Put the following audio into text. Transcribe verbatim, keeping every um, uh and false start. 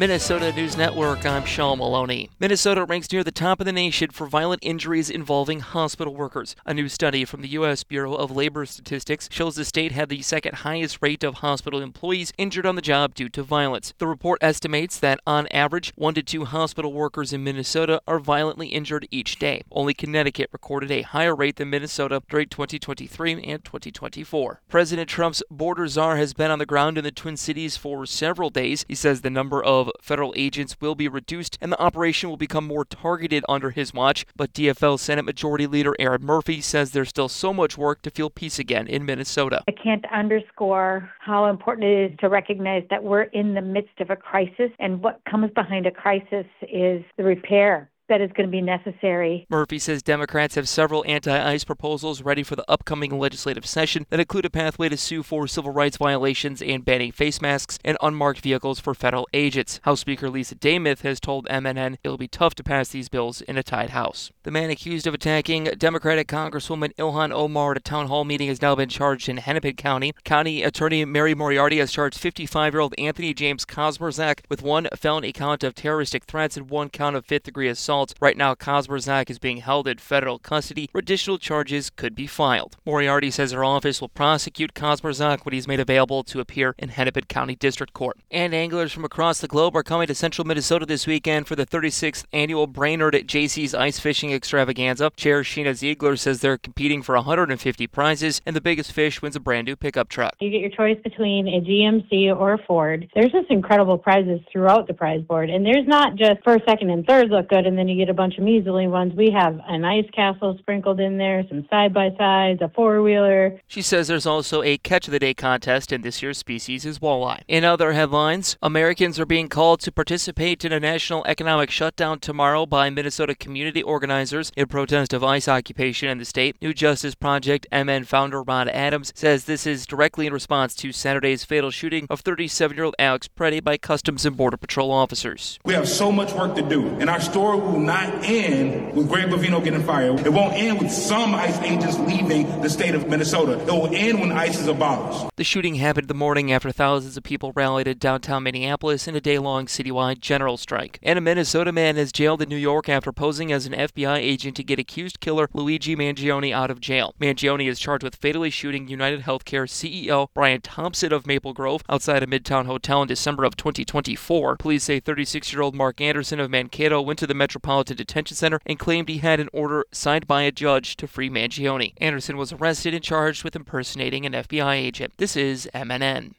Minnesota News Network, I'm Sean Maloney. Minnesota ranks near the top of the nation for violent injuries involving hospital workers. A new study from the U S Bureau of Labor Statistics shows the state had the second highest rate of hospital employees injured on the job due to violence. The report estimates that, on average, one to two hospital workers in Minnesota are violently injured each day. Only Connecticut recorded a higher rate than Minnesota during twenty twenty-three and twenty twenty-four. President Trump's border czar has been on the ground in the Twin Cities for several days. He says the number of federal agents will be reduced and the operation will become more targeted under his watch, but D F L Senate Majority Leader Erin Murphy says there's still so much work to feel peace again in Minnesota. I can't underscore how important it is to recognize that we're in the midst of a crisis, and what comes behind a crisis is the repair that is going to be necessary. Murphy says Democrats have several anti-ICE proposals ready for the upcoming legislative session that include a pathway to sue for civil rights violations and banning face masks and unmarked vehicles for federal agents. House Speaker Lisa Damith has told M N N it'll be tough to pass these bills in a tied House. The man accused of attacking Democratic Congresswoman Ilhan Omar at a town hall meeting has now been charged in Hennepin County. County Attorney Mary Moriarty has charged fifty-five-year-old Anthony James Kosmerzak with one felony count of terroristic threats and one count of fifth-degree assault. Right now, Kosmerzak is being held in federal custody where additional charges could be filed. Moriarty says her office will prosecute Kosmerzak when he's made available to appear in Hennepin County District Court. And anglers from across the globe are coming to central Minnesota this weekend for the thirty-sixth annual Brainerd J C's Ice Fishing Extravaganza. Chair Sheena Ziegler says they're competing for one hundred fifty prizes, and the biggest fish wins a brand new pickup truck. You get your choice between a G M C or a Ford. There's just incredible prizes throughout the prize board, and there's not just first, second, and third look good, and then you get a bunch of measly ones. We have an ice castle sprinkled in there, some side-by-sides, a four-wheeler. She says there's also a Catch of the Day contest, and this year's species is walleye. In other headlines, Americans are being called to participate in a national economic shutdown tomorrow by Minnesota community organizers in protest of ICE occupation in the state. New Justice Project M N founder Rod Adams says this is directly in response to Saturday's fatal shooting of thirty-seven-year-old Alex Preddy by Customs and Border Patrol officers. We have so much work to do, and our story will not end with Greg Bovino getting fired. It won't end with some ICE agents leaving the state of Minnesota. It will end when ICE is abolished. The shooting happened the morning after thousands of people rallied in downtown Minneapolis in a day-long citywide general strike. And a Minnesota man is jailed in New York after posing as an F B I agent to get accused killer Luigi Mangione out of jail. Mangione is charged with fatally shooting United Healthcare C E O Brian Thompson of Maple Grove outside a Midtown hotel in December of twenty twenty-four. Police say thirty-six-year-old Mark Anderson of Mankato went to the Metropolitan Detention Center and claimed he had an order signed by a judge to free Mangione. Anderson was arrested and charged with impersonating an F B I agent. This is M N N.